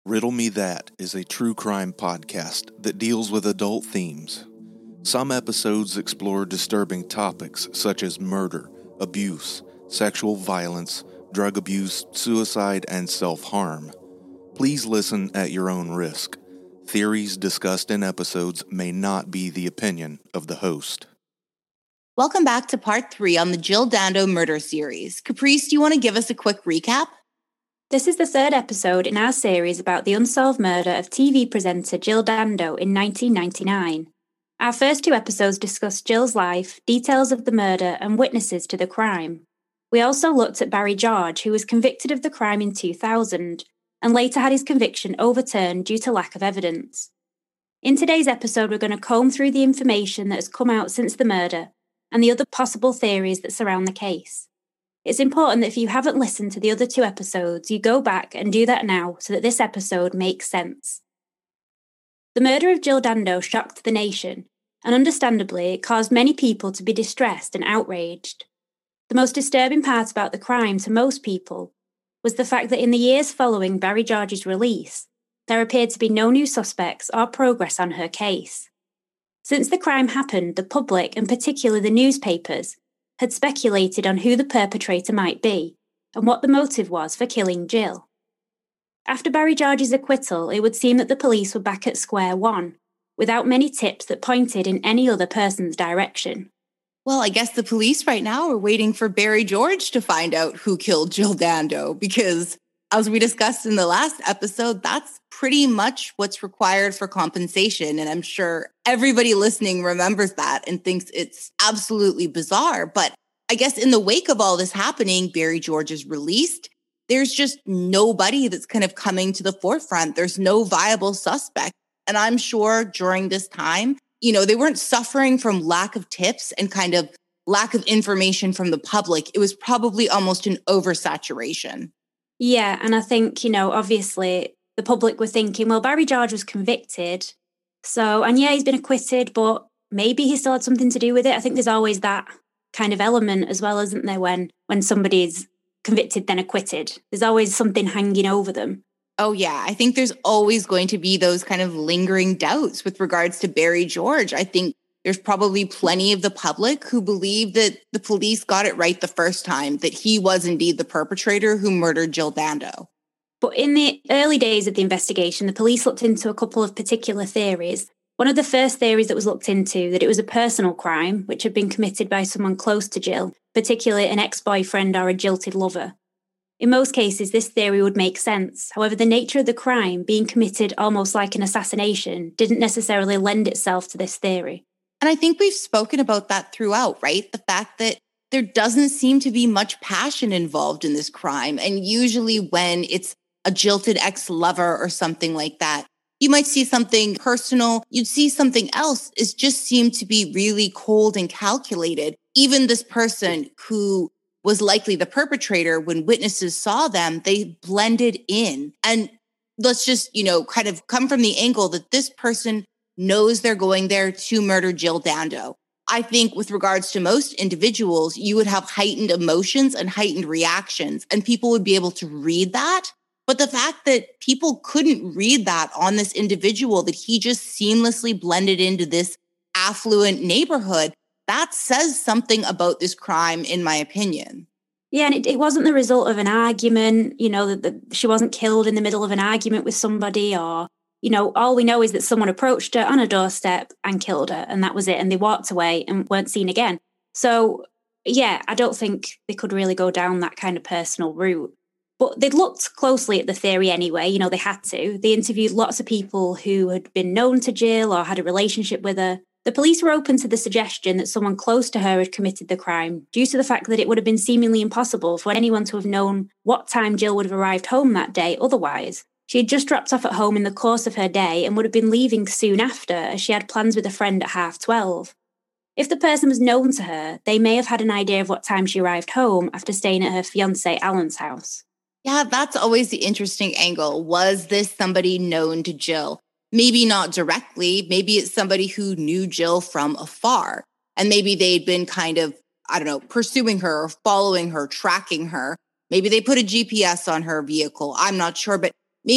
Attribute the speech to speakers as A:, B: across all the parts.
A: Riddle Me That is a true crime podcast that deals with adult themes. Some episodes explore disturbing topics such as murder, abuse, sexual violence, drug abuse, suicide, and self-harm. Please listen at your own risk. Theories discussed in episodes may not be the opinion of the host.
B: Welcome back to part 3 on the Jill Dando murder series. Caprice, do you want to give us a quick recap?
C: This is the third episode in our series about the unsolved murder of TV presenter Jill Dando in 1999. Our first 2 episodes discussed Jill's life, details of the murder, and witnesses to the crime. We also looked at Barry George, who was convicted of the crime in 2000, and later had his conviction overturned due to lack of evidence. In today's episode, we're going to comb through the information that has come out since the murder, and the other possible theories that surround the case. It's important that if you haven't listened to the other 2 episodes, you go back and do that now so that this episode makes sense. The murder of Jill Dando shocked the nation, and understandably, it caused many people to be distressed and outraged. The most disturbing part about the crime to most people was the fact that in the years following Barry George's release, there appeared to be no new suspects or progress on her case. Since the crime happened, the public, and particularly the newspapers, had speculated on who the perpetrator might be and what the motive was for killing Jill. After Barry George's acquittal, it would seem that the police were back at square one, without many tips that pointed in any other person's direction.
B: Well, I guess the police right now are waiting for Barry George to find out who killed Jill Dando because, as we discussed in the last episode, that's pretty much what's required for compensation. And I'm sure everybody listening remembers that and thinks it's absolutely bizarre. But I guess in the wake of all this happening, Barry George is released. There's just nobody that's kind of coming to the forefront. There's no viable suspect. And I'm sure during this time, they weren't suffering from lack of tips and kind of lack of information from the public. It was probably almost an oversaturation.
C: Yeah, and I think, obviously the public were thinking, well, Barry George was convicted. So, and yeah, he's been acquitted, but maybe he still had something to do with it. I think there's always that kind of element as well, isn't there, when somebody's convicted then acquitted. There's always something hanging over them.
B: Oh, yeah. I think there's always going to be those kind of lingering doubts with regards to Barry George. I think there's probably plenty of the public who believe that the police got it right the first time, that he was indeed the perpetrator who murdered Jill Dando.
C: But in the early days of the investigation, the police looked into a couple of particular theories. One of the first theories that was looked into, that it was a personal crime, which had been committed by someone close to Jill, particularly an ex-boyfriend or a jilted lover. In most cases, this theory would make sense. However, the nature of the crime, being committed almost like an assassination, didn't necessarily lend itself to this theory.
B: And I think we've spoken about that throughout, right? The fact that there doesn't seem to be much passion involved in this crime. And usually when it's a jilted ex-lover or something like that, you might see something personal. You'd see something else. It just seemed to be really cold and calculated. Even this person who was likely the perpetrator, when witnesses saw them, they blended in. And let's just, kind of come from the angle that this person knows they're going there to murder Jill Dando. I think with regards to most individuals, you would have heightened emotions and heightened reactions, and people would be able to read that. But the fact that people couldn't read that on this individual, that he just seamlessly blended into this affluent neighborhood, that says something about this crime, in my opinion.
C: Yeah, and it wasn't the result of an argument, that she wasn't killed in the middle of an argument with somebody, or, all we know is that someone approached her on a doorstep and killed her, and that was it. And they walked away and weren't seen again. So, yeah, I don't think they could really go down that kind of personal route. But they'd looked closely at the theory anyway, they had to. They interviewed lots of people who had been known to Jill or had a relationship with her. The police were open to the suggestion that someone close to her had committed the crime, due to the fact that it would have been seemingly impossible for anyone to have known what time Jill would have arrived home that day otherwise. She had just dropped off at home in the course of her day and would have been leaving soon after, as she had plans with a friend at 12:30. If the person was known to her, they may have had an idea of what time she arrived home after staying at her fiancé Alan's house.
B: Yeah, that's always the interesting angle. Was this somebody known to Jill? Maybe not directly. Maybe it's somebody who knew Jill from afar. And maybe they'd been kind of, pursuing her or following her, tracking her. Maybe they put a GPS on her vehicle. I'm not sure. But maybe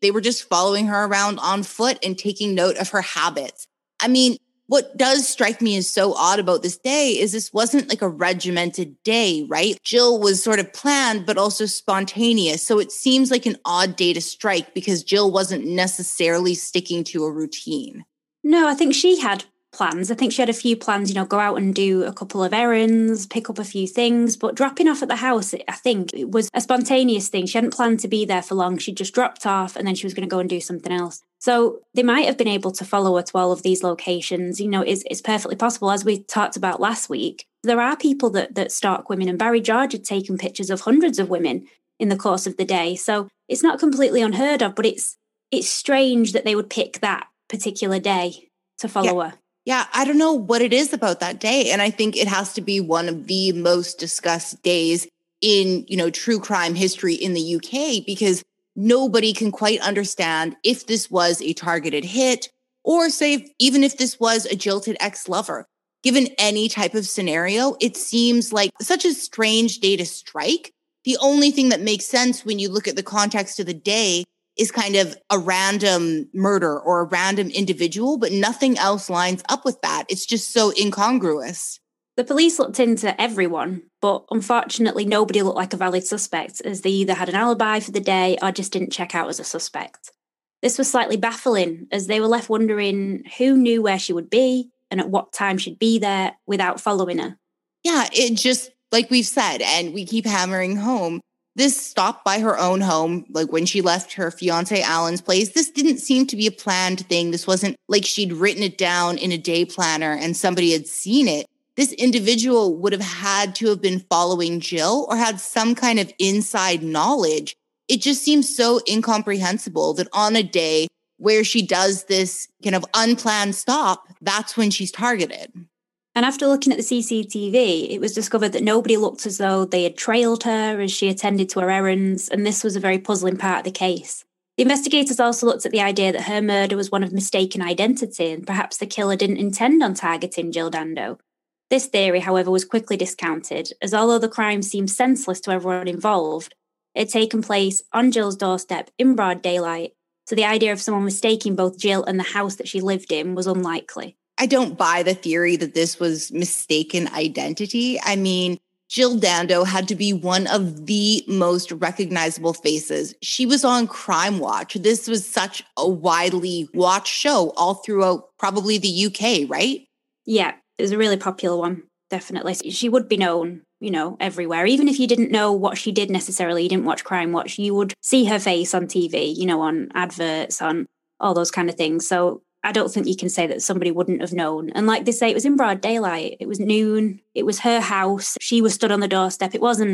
B: they were just following her around on foot and taking note of her habits. I mean, what does strike me as so odd about this day is this wasn't like a regimented day, right? Jill was sort of planned, but also spontaneous. So it seems like an odd day to strike because Jill wasn't necessarily sticking to a routine.
C: No, I think she had plans. I think she had a few plans, go out and do a couple of errands, pick up a few things, but dropping off at the house, I think it was a spontaneous thing. She hadn't planned to be there for long. She just dropped off and then she was going to go and do something else. So they might have been able to follow her to all of these locations. It's perfectly possible. As we talked about last week, there are people that stalk women, and Barry George had taken pictures of hundreds of women in the course of the day. So it's not completely unheard of, but it's strange that they would pick that particular day to follow her.
B: Yeah, I don't know what it is about that day. And I think it has to be one of the most discussed days in, true crime history in the UK, because nobody can quite understand if this was a targeted hit or say, even if this was a jilted ex-lover. Given any type of scenario, it seems like such a strange day to strike. The only thing that makes sense when you look at the context of the day is kind of a random murder or a random individual, but nothing else lines up with that. It's just so incongruous.
C: The police looked into everyone, but unfortunately nobody looked like a valid suspect, as they either had an alibi for the day or just didn't check out as a suspect. This was slightly baffling, as they were left wondering who knew where she would be and at what time she'd be there without following her.
B: Yeah, it just, like we've said, and we keep hammering home, this stop by her own home, like when she left her fiancé Alan's place, this didn't seem to be a planned thing. This wasn't like she'd written it down in a day planner and somebody had seen it. This individual would have had to have been following Jill or had some kind of inside knowledge. It just seems so incomprehensible that on a day where she does this kind of unplanned stop, that's when she's targeted.
C: And after looking at the CCTV, it was discovered that nobody looked as though they had trailed her as she attended to her errands, and this was a very puzzling part of the case. The investigators also looked at the idea that her murder was one of mistaken identity, and perhaps the killer didn't intend on targeting Jill Dando. This theory, however, was quickly discounted, as although the crime seemed senseless to everyone involved, it had taken place on Jill's doorstep in broad daylight, so the idea of someone mistaking both Jill and the house that she lived in was unlikely.
B: I don't buy the theory that this was mistaken identity. I mean, Jill Dando had to be one of the most recognizable faces. She was on Crime Watch. This was such a widely watched show all throughout probably the UK, right?
C: Yeah, it was a really popular one, definitely. She would be known, everywhere. Even if you didn't know what she did necessarily, you didn't watch Crime Watch, you would see her face on TV, on adverts, on all those kind of things. So I don't think you can say that somebody wouldn't have known. And like they say, it was in broad daylight. It was noon. It was her house. She was stood on the doorstep.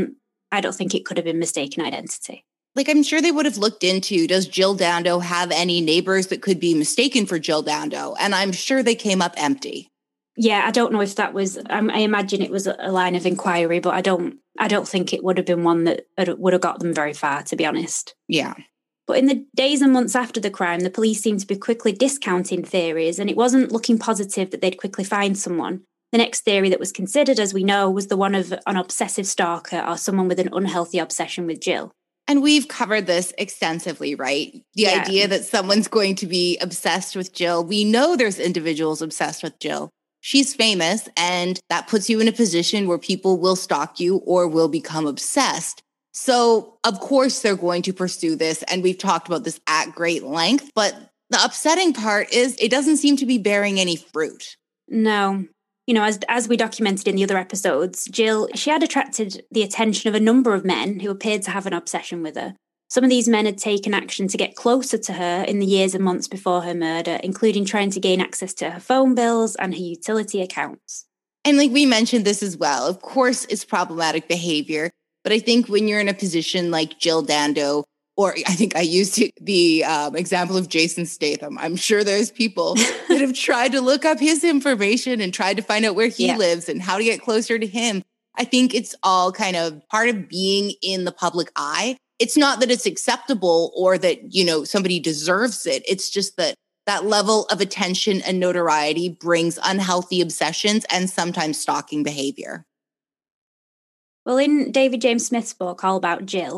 C: I don't think it could have been mistaken identity.
B: Like, I'm sure they would have looked into, does Jill Dando have any neighbors that could be mistaken for Jill Dando? And I'm sure they came up empty.
C: Yeah, I don't know if that was, I imagine it was a line of inquiry, but I don't think it would have been one that would have got them very far, to be honest.
B: Yeah.
C: But in the days and months after the crime, the police seemed to be quickly discounting theories, and it wasn't looking positive that they'd quickly find someone. The next theory that was considered, as we know, was the one of an obsessive stalker or someone with an unhealthy obsession with Jill.
B: And we've covered this extensively, right? The idea that someone's going to be obsessed with Jill. We know there's individuals obsessed with Jill. She's famous, and that puts you in a position where people will stalk you or will become obsessed. So, of course, they're going to pursue this, and we've talked about this at great length, but the upsetting part is it doesn't seem to be bearing any fruit.
C: No. As we documented in the other episodes, Jill, she had attracted the attention of a number of men who appeared to have an obsession with her. Some of these men had taken action to get closer to her in the years and months before her murder, including trying to gain access to her phone bills and her utility accounts.
B: And like we mentioned this as well, of course, it's problematic behavior. But I think when you're in a position like Jill Dando, or I think I used the example of Jason Statham, I'm sure there's people that have tried to look up his information and tried to find out where he lives and how to get closer to him. I think it's all kind of part of being in the public eye. It's not that it's acceptable or that, somebody deserves it. It's just that level of attention and notoriety brings unhealthy obsessions and sometimes stalking behavior.
C: Well, in David James Smith's book, All About Jill,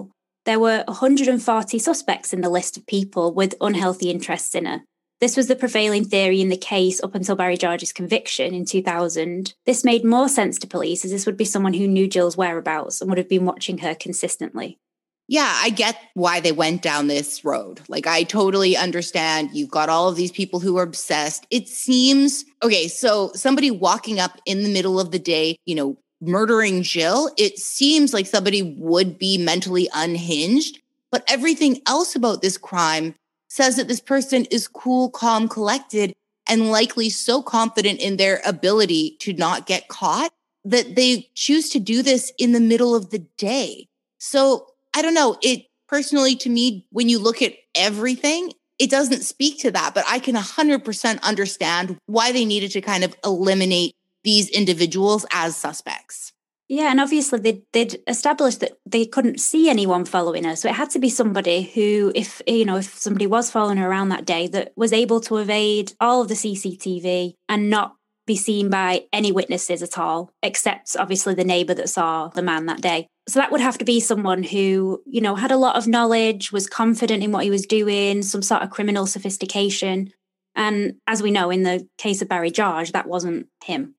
C: There were 140 suspects in the list of people with unhealthy interests in her. This was the prevailing theory in the case up until Barry George's conviction in 2000. This made more sense to police, as this would be someone who knew Jill's whereabouts and would have been watching her consistently.
B: Yeah, I get why they went down this road. Like, I totally understand. You've got all of these people who are obsessed. It seems, okay, so somebody walking up in the middle of the day, murdering Jill, it seems like somebody would be mentally unhinged. But everything else about this crime says that this person is cool, calm, collected, and likely so confident in their ability to not get caught that they choose to do this in the middle of the day. So I don't know. It personally, to me, when you look at everything, it doesn't speak to that. But I can 100% understand why they needed to kind of eliminate these individuals as suspects.
C: Yeah, and obviously they'd established that they couldn't see anyone following her. So it had to be somebody who, if somebody was following her around that day, that was able to evade all of the CCTV and not be seen by any witnesses at all, except obviously the neighbour that saw the man that day. So that would have to be someone who, had a lot of knowledge, was confident in what he was doing, some sort of criminal sophistication. And as we know, in the case of Barry George, that wasn't him.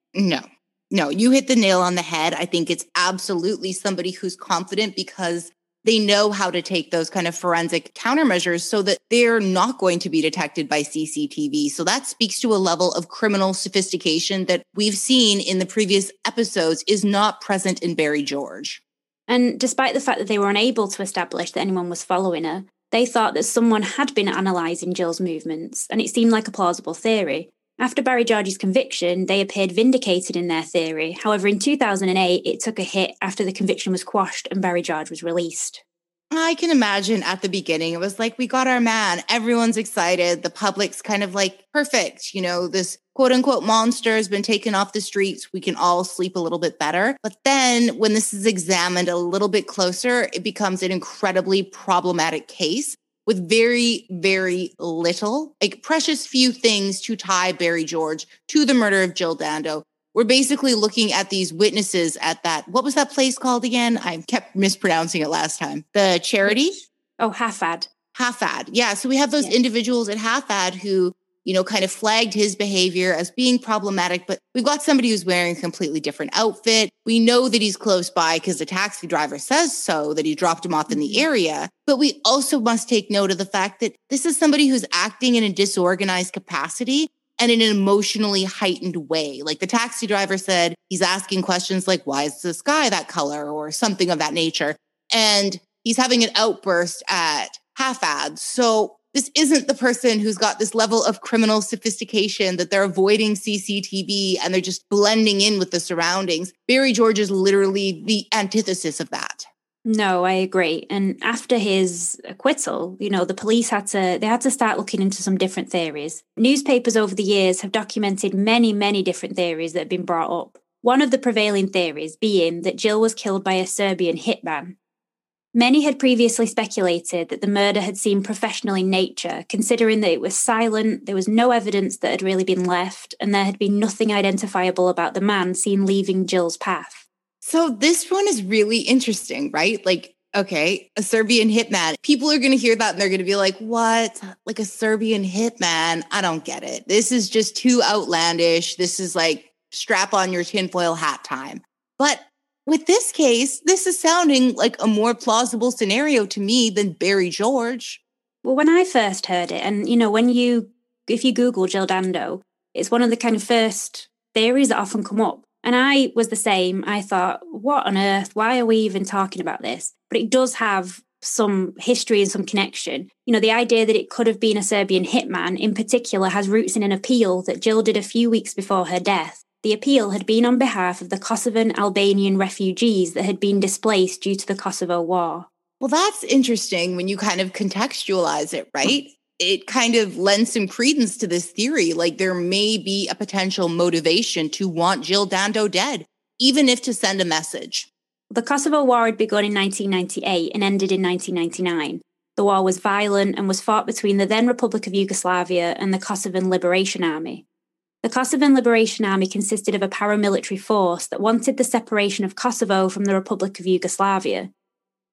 B: No, you hit the nail on the head. I think it's absolutely somebody who's confident because they know how to take those kind of forensic countermeasures so that they're not going to be detected by CCTV. So that speaks to a level of criminal sophistication that we've seen in the previous episodes is not present in Barry George.
C: And despite the fact that they were unable to establish that anyone was following her, they thought that someone had been analysing Jill's movements, and it seemed like a plausible theory. After Barry George's conviction, they appeared vindicated in their theory. However, in 2008, it took a hit after the conviction was quashed and Barry George was released.
B: I can imagine at the beginning, it was like, we got our man. Everyone's excited. The public's kind of like, perfect. This quote unquote monster has been taken off the streets. We can all sleep a little bit better. But then when this is examined a little bit closer, it becomes an incredibly problematic case with very, very little, like precious few things to tie Barry George to the murder of Jill Dando. We're basically looking at these witnesses at that, what was that place called again? I kept mispronouncing it last time. The charity?
C: Oh, Hafad.
B: Hafad. Yeah. So we have those individuals at Hafad who, kind of flagged his behavior as being problematic, but we've got somebody who's wearing a completely different outfit. We know that he's close by because the taxi driver says so, that he dropped him off in the area. But we also must take note of the fact that this is somebody who's acting in a disorganized capacity and in an emotionally heightened way. Like the taxi driver said, he's asking questions like, why is the sky that color, or something of that nature? And he's having an outburst at Hafad. So this isn't the person who's got this level of criminal sophistication that they're avoiding CCTV and they're just blending in with the surroundings. Barry George is literally the antithesis of that.
C: No, I agree. And after his acquittal, the police had to start looking into some different theories. Newspapers over the years have documented many, many different theories that have been brought up. One of the prevailing theories being that Jill was killed by a Serbian hitman. Many had previously speculated that the murder had seemed professional in nature, considering that it was silent, there was no evidence that had really been left, and there had been nothing identifiable about the man seen leaving Jill's path.
B: So this one is really interesting, right? Like, okay, a Serbian hitman. People are going to hear that and they're going to be like, what? Like a Serbian hitman? I don't get it. This is just too outlandish. This is like strap on your tinfoil hat time. But with this case, this is sounding like a more plausible scenario to me than Barry George.
C: Well, when I first heard it, and if you Google Jill Dando, it's one of the kind of first theories that often come up. And I was the same. I thought, what on earth? Why are we even talking about this? But it does have some history and some connection. The idea that it could have been a Serbian hitman in particular has roots in an appeal that Jill did a few weeks before her death. The appeal had been on behalf of the Kosovan Albanian refugees that had been displaced due to the Kosovo War.
B: Well, that's interesting when you kind of contextualize it, right? It kind of lends some credence to this theory. Like there may be a potential motivation to want Jill Dando dead, even if to send a message.
C: The Kosovo War had begun in 1998 and ended in 1999. The war was violent and was fought between the then Republic of Yugoslavia and the Kosovan Liberation Army. The Kosovan Liberation Army consisted of a paramilitary force that wanted the separation of Kosovo from the Republic of Yugoslavia.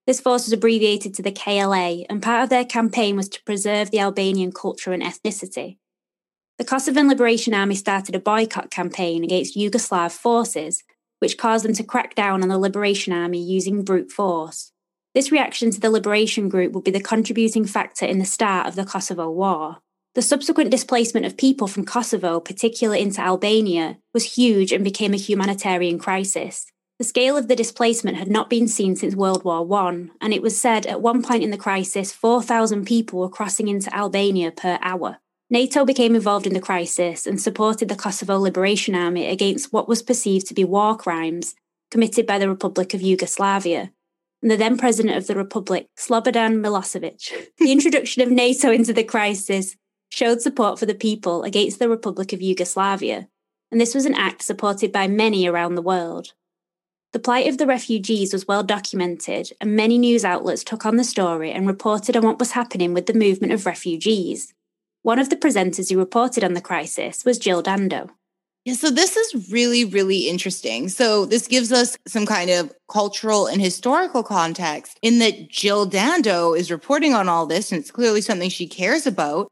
C: This force was abbreviated to the KLA, and part of their campaign was to preserve the Albanian culture and ethnicity. The Kosovan Liberation Army started a boycott campaign against Yugoslav forces, which caused them to crack down on the Liberation Army using brute force. This reaction to the Liberation Group would be the contributing factor in the start of the Kosovo War. The subsequent displacement of people from Kosovo, particularly into Albania, was huge and became a humanitarian crisis. The scale of the displacement had not been seen since World War I, and it was said at one point in the crisis 4,000 people were crossing into Albania per hour. NATO became involved in the crisis and supported the Kosovo Liberation Army against what was perceived to be war crimes committed by the Republic of Yugoslavia and the then president of the Republic, Slobodan Milosevic. The introduction of NATO into the crisis showed support for the people against the Republic of Yugoslavia, and this was an act supported by many around the world. The plight of the refugees was well documented, and many news outlets took on the story and reported on what was happening with the movement of refugees. One of the presenters who reported on the crisis was Jill Dando.
B: Yeah, so this is really, really interesting. So this gives us some kind of cultural and historical context in that Jill Dando is reporting on all this, and it's clearly something she cares about.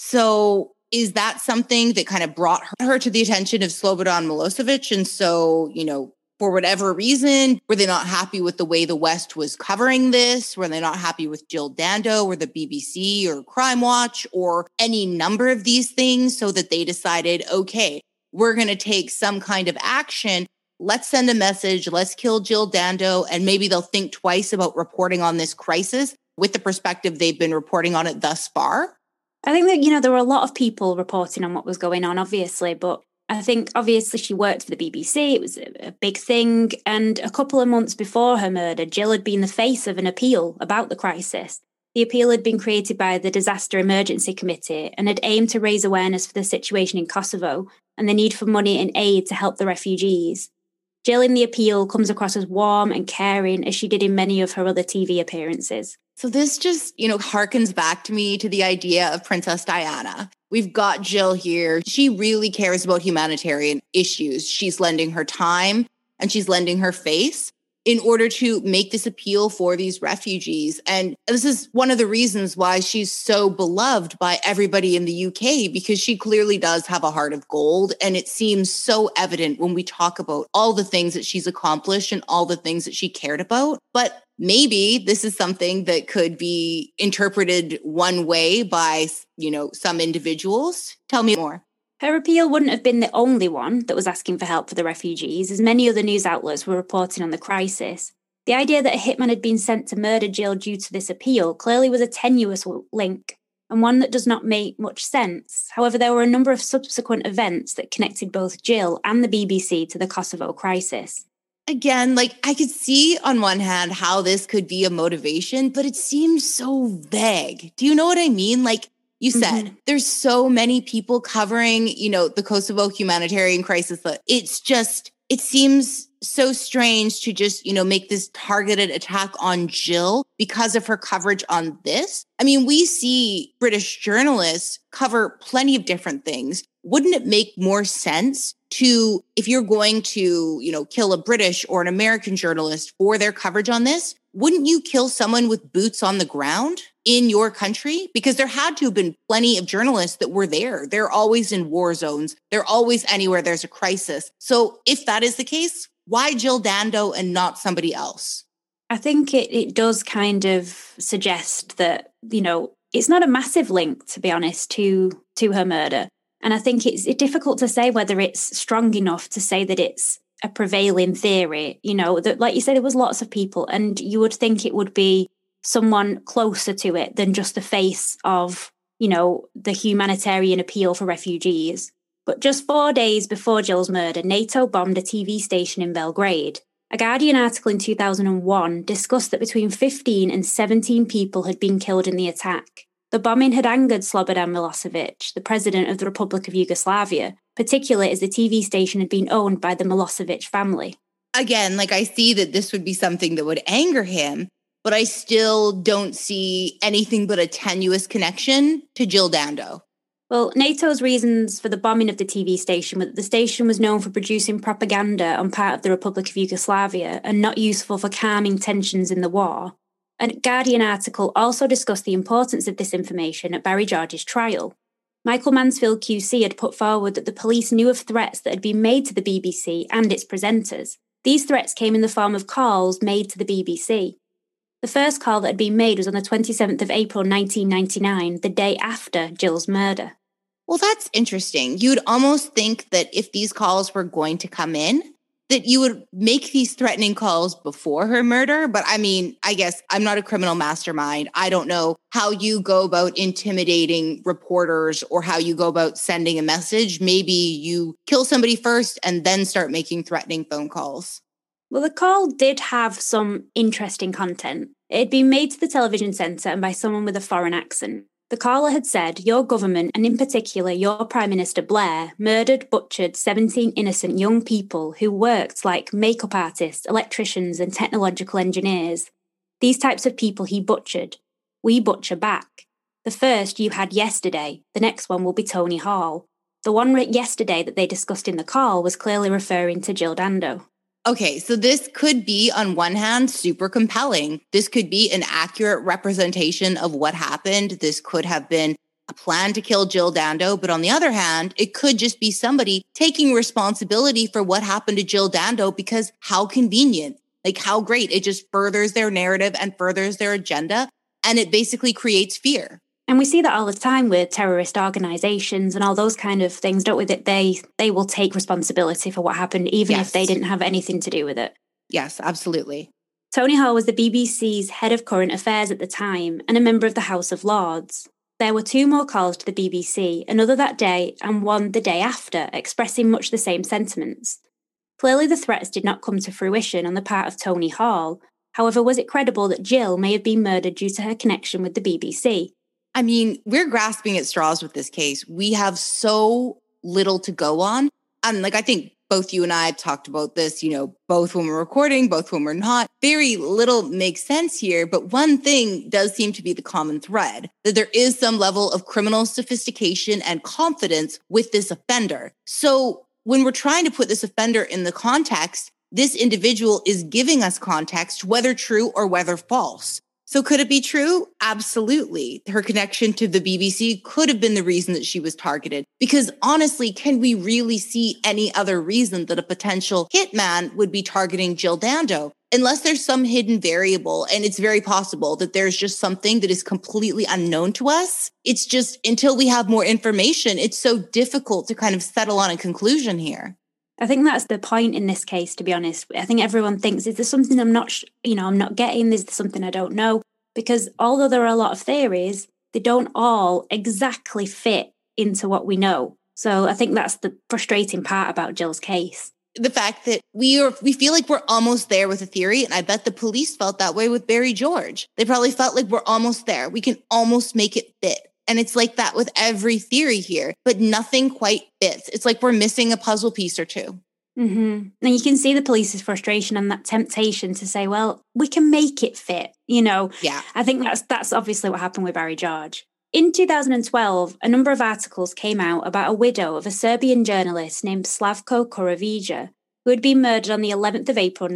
B: So is that something that kind of brought her to the attention of Slobodan Milosevic? And so, for whatever reason, were they not happy with the way the West was covering this? Were they not happy with Jill Dando or the BBC or Crime Watch or any number of these things so that they decided, okay, we're going to take some kind of action. Let's send a message. Let's kill Jill Dando. And maybe they'll think twice about reporting on this crisis with the perspective they've been reporting on it thus far.
C: I think that, there were a lot of people reporting on what was going on, obviously, but I think obviously she worked for the BBC. It was a big thing. And a couple of months before her murder, Jill had been the face of an appeal about the crisis. The appeal had been created by the Disaster Emergency Committee and had aimed to raise awareness for the situation in Kosovo and the need for money and aid to help the refugees. Jill in the appeal comes across as warm and caring, as she did in many of her other TV appearances.
B: So this just, harkens back to me to the idea of Princess Diana. We've got Jill here. She really cares about humanitarian issues. She's lending her time and she's lending her face in order to make this appeal for these refugees. And this is one of the reasons why she's so beloved by everybody in the UK, because she clearly does have a heart of gold. And it seems so evident when we talk about all the things that she's accomplished and all the things that she cared about. But maybe this is something that could be interpreted one way by, some individuals. Tell me more.
C: Her appeal wouldn't have been the only one that was asking for help for the refugees, as many other news outlets were reporting on the crisis. The idea that a hitman had been sent to murder Jill due to this appeal clearly was a tenuous link, and one that does not make much sense. However, there were a number of subsequent events that connected both Jill and the BBC to the Kosovo crisis.
B: Again, I could see on one hand how this could be a motivation, but it seems so vague. Do you know what I mean? You said, there's so many people covering, the Kosovo humanitarian crisis that it seems so strange to just, make this targeted attack on Jill because of her coverage on this. I mean, we see British journalists cover plenty of different things. Wouldn't it make more sense to, if you're going to, kill a British or an American journalist for their coverage on this, wouldn't you kill someone with boots on the ground in your country? Because there had to have been plenty of journalists that were there. They're always in war zones. They're always anywhere there's a crisis. So if that is the case, why Jill Dando and not somebody else?
C: I think it does kind of suggest that, it's not a massive link, to be honest, to her murder. And I think it's difficult to say whether it's strong enough to say that it's a prevailing theory, that, like you said, there was lots of people, and you would think it would be someone closer to it than just the face of, the humanitarian appeal for refugees. But just 4 days before Jill's murder, NATO bombed a TV station in Belgrade. A Guardian article in 2001 discussed that between 15 and 17 people had been killed in the attack. The bombing had angered Slobodan Milosevic, the president of the Republic of Yugoslavia, particularly as the TV station had been owned by the Milosevic family.
B: Again, I see that this would be something that would anger him, but I still don't see anything but a tenuous connection to Jill Dando.
C: Well, NATO's reasons for the bombing of the TV station were that the station was known for producing propaganda on part of the Republic of Yugoslavia and not useful for calming tensions in the war. A Guardian article also discussed the importance of this information at Barry George's trial. Michael Mansfield QC had put forward that the police knew of threats that had been made to the BBC and its presenters. These threats came in the form of calls made to the BBC. The first call that had been made was on the 27th of April 1999, the day after Jill's murder.
B: Well, that's interesting. You'd almost think that if these calls were going to come in, that you would make these threatening calls before her murder. But I mean, I guess I'm not a criminal mastermind. I don't know how you go about intimidating reporters or how you go about sending a message. Maybe you kill somebody first and then start making threatening phone calls.
C: Well, the call did have some interesting content. It had been made to the television centre and by someone with a foreign accent. The caller had said, "Your government, and in particular your Prime Minister Blair, butchered 17 innocent young people who worked like makeup artists, electricians and technological engineers. These types of people he butchered. We butcher back. The first you had yesterday, the next one will be Tony Hall." The one yesterday that they discussed in the call was clearly referring to Jill Dando.
B: Okay, so this could be, on one hand, super compelling. This could be an accurate representation of what happened. This could have been a plan to kill Jill Dando. But on the other hand, it could just be somebody taking responsibility for what happened to Jill Dando because how convenient, like how great. It just furthers their narrative and furthers their agenda. And it basically creates fear.
C: And we see that all the time with terrorist organisations and all those kind of things, don't we? That they will take responsibility for what happened, even if they didn't have anything to do with it.
B: Yes, absolutely.
C: Tony Hall was the BBC's head of current affairs at the time and a member of the House of Lords. There were 2 more calls to the BBC, another that day and one the day after, expressing much the same sentiments. Clearly the threats did not come to fruition on the part of Tony Hall. However, was it credible that Jill may have been murdered due to her connection with the BBC?
B: I mean, we're grasping at straws with this case. We have so little to go on. And I think both you and I have talked about this, both when we're recording, both when we're not. Very little makes sense here. But one thing does seem to be the common thread, that there is some level of criminal sophistication and confidence with this offender. So when we're trying to put this offender in the context, this individual is giving us context, whether true or whether false. So could it be true? Absolutely. Her connection to the BBC could have been the reason that she was targeted. Because honestly, can we really see any other reason that a potential hitman would be targeting Jill Dando? Unless there's some hidden variable, and it's very possible that there's just something that is completely unknown to us. It's just until we have more information, it's so difficult to kind of settle on a conclusion here.
C: I think that's the point in this case, to be honest. I think everyone thinks, is there something I'm not getting? Is there something I don't know? Because although there are a lot of theories, they don't all exactly fit into what we know. So I think that's the frustrating part about Jill's case.
B: The fact that we feel like we're almost there with a theory, and I bet the police felt that way with Barry George. They probably felt like we're almost there. We can almost make it fit. And it's like that with every theory here, but nothing quite fits. It's like we're missing a puzzle piece or two.
C: Mm-hmm. And you can see the police's frustration and that temptation to say, well, we can make it fit, Yeah. I think that's obviously what happened with Barry George. In 2012, a number of articles came out about a widow of a Serbian journalist named Slavko Kurovija, who had been murdered on the 11th of April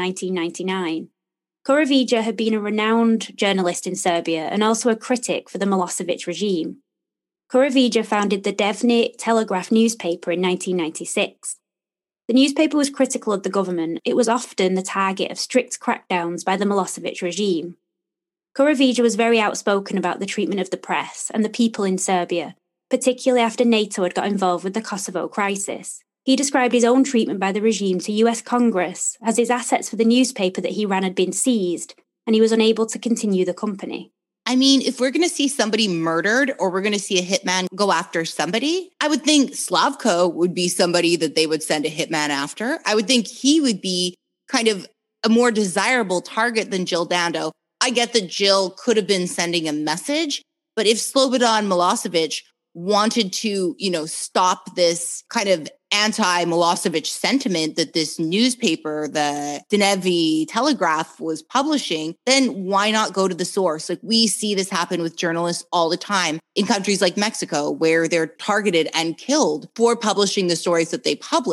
C: 1999. Kurovija had been a renowned journalist in Serbia and also a critic for the Milosevic regime. Kurovija founded the Dnevni Telegraph newspaper in 1996. The newspaper was critical of the government. It was often the target of strict crackdowns by the Milosevic regime. Kurovija was very outspoken about the treatment of the press and the people in Serbia, particularly after NATO had got involved with the Kosovo crisis. He described his own treatment by the regime to US Congress as his assets for the newspaper that he ran had been seized, and he was unable to continue the company.
B: I mean, if we're going to see somebody murdered or we're going to see a hitman go after somebody, I would think Slavko would be somebody that they would send a hitman after. I would think he would be kind of a more desirable target than Jill Dando. I get that Jill could have been sending a message, but if Slobodan Milosevic wanted to, stop this kind of anti-Milosevic sentiment that this newspaper, the Dnevni Telegraph, was publishing, then why not go to the source? Like, we see this happen with journalists all the time in countries like Mexico, where they're targeted and killed for publishing the stories that they publish.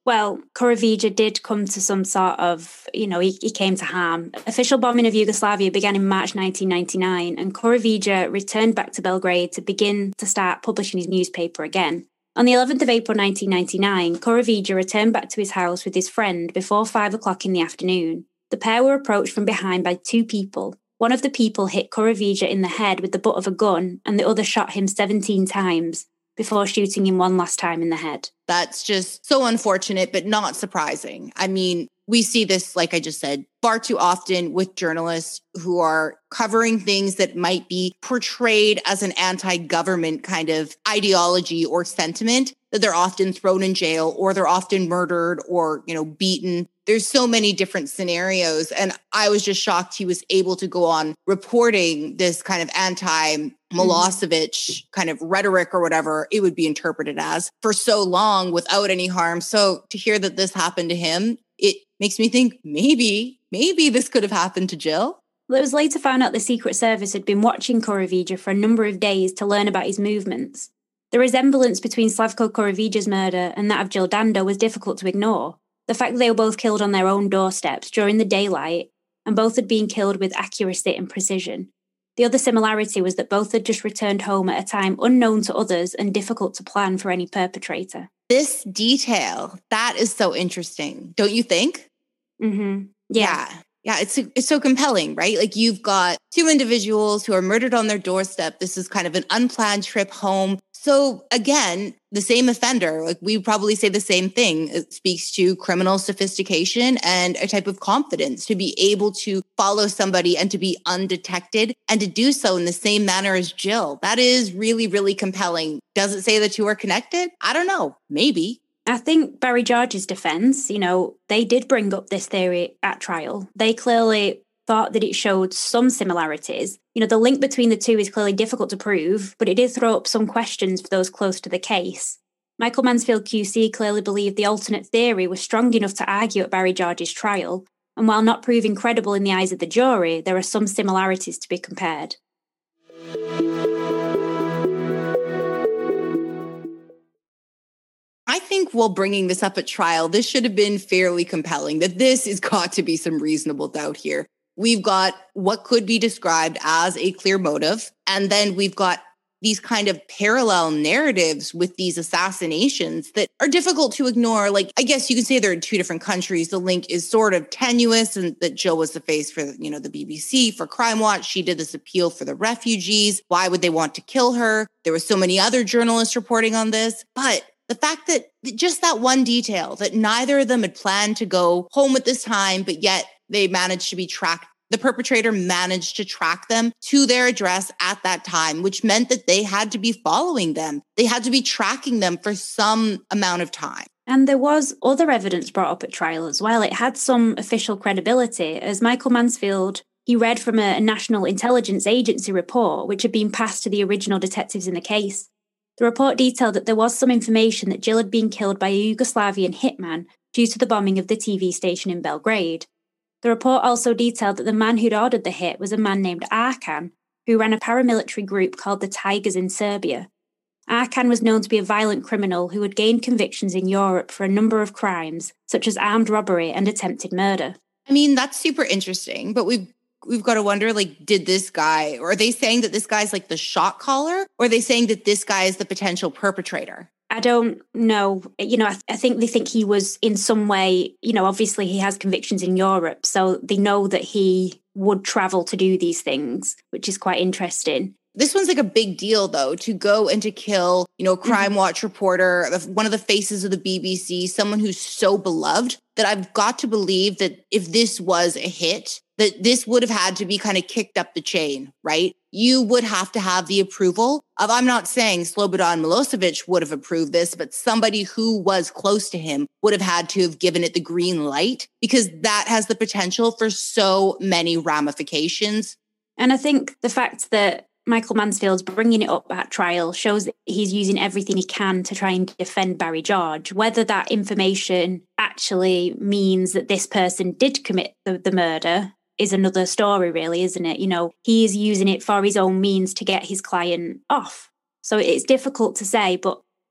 C: Well, Korovija did come to some sort of, he came to harm. Official bombing of Yugoslavia began in March 1999, and Korovija returned back to Belgrade to start publishing his newspaper again. On the 11th of April 1999, Korovija returned back to his house with his friend before 5 o'clock in the afternoon. The pair were approached from behind by two people. One of the people hit Korovija in the head with the butt of a gun, and the other shot him 17 times before shooting him one last time in the head.
B: That's just so unfortunate, but not surprising. I mean, we see this, like I just said, far too often with journalists who are covering things that might be portrayed as an anti-government kind of ideology or sentiment, that they're often thrown in jail or they're often murdered or, beaten. There's so many different scenarios. And I was just shocked he was able to go on reporting this kind of anti-Milosevic kind of rhetoric or whatever it would be interpreted as for so long without any harm. So to hear that this happened to him, it makes me think maybe this could have happened to Jill.
C: Well, it was later found out the Secret Service had been watching Korovija for a number of days to learn about his movements. The resemblance between Slavko Korovija's murder and that of Jill Dando was difficult to ignore. The fact that they were both killed on their own doorsteps during the daylight, and both had been killed with accuracy and precision. The other similarity was that both had just returned home at a time unknown to others and difficult to plan for any perpetrator.
B: This detail, that is so interesting, don't you think?
C: Mm-hmm.
B: Yeah, it's so compelling, right? Like you've got two individuals who are murdered on their doorstep. This is kind of an unplanned trip home. So again, the same offender, like we probably say the same thing. It speaks to criminal sophistication and a type of confidence to be able to follow somebody and to be undetected and to do so in the same manner as Jill. That is really, really compelling. Does it say the two are connected? I don't know. Maybe.
C: I think Barry George's defense, they did bring up this theory at trial. They clearly thought that it showed some similarities. The link between the two is clearly difficult to prove, but it did throw up some questions for those close to the case. Michael Mansfield QC clearly believed the alternate theory was strong enough to argue at Barry George's trial, and while not proving credible in the eyes of the jury, there are some similarities to be compared.
B: I think while bringing this up at trial, this should have been fairly compelling, that this has got to be some reasonable doubt here. We've got what could be described as a clear motive, and then we've got these kind of parallel narratives with these assassinations that are difficult to ignore. Like, I guess you could say they're in two different countries. The link is sort of tenuous, and that Jill was the face for, the BBC, for Crime Watch. She did this appeal for the refugees. Why would they want to kill her? There were so many other journalists reporting on this. But the fact that just that one detail, that neither of them had planned to go home at this time, but yet they managed to be tracked. The perpetrator managed to track them to their address at that time, which meant that they had to be following them. They had to be tracking them for some amount of time.
C: And there was other evidence brought up at trial as well. It had some official credibility, as Michael Mansfield, he read from a National Intelligence Agency report, which had been passed to the original detectives in the case. The report detailed that there was some information that Jill had been killed by a Yugoslavian hitman due to the bombing of the TV station in Belgrade. The report also detailed that the man who'd ordered the hit was a man named Arkan, who ran a paramilitary group called the Tigers in Serbia. Arkan was known to be a violent criminal who had gained convictions in Europe for a number of crimes, such as armed robbery and attempted murder.
B: I mean, that's super interesting, but we've got to wonder, did this guy, or are they saying that this guy's like the shot caller, or are they saying that this guy is the potential perpetrator?
C: I don't know. I think they think he was in some way, obviously he has convictions in Europe, so they know that he would travel to do these things, which is quite interesting.
B: This one's like a big deal, though, to go and to kill, Crime Watch reporter, one of the faces of the BBC, someone who's so beloved that I've got to believe that if this was a hit, that this would have had to be kind of kicked up the chain, right? You would have to have the approval of, I'm not saying Slobodan Milosevic would have approved this, but somebody who was close to him would have had to have given it the green light, because that has the potential for so many ramifications.
C: And I think the fact that Michael Mansfield's bringing it up at trial shows that he's using everything he can to try and defend Barry George. Whether that information actually means that this person did commit the murder is another story, really, isn't it? He is using it for his own means to get his client off. So it's difficult to say, but